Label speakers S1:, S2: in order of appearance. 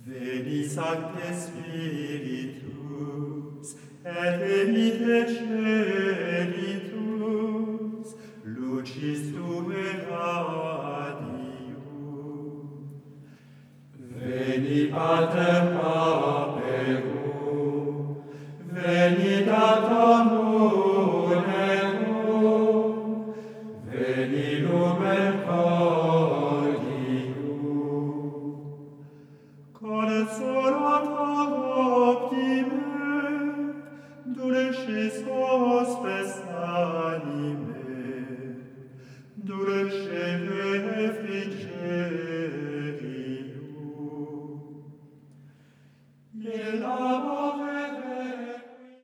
S1: Veni Sancte Spiritus, et emite celitus, lucis Tue radium. Veni Pater Paperum, veni Datum Munerum, veni Lumen Cor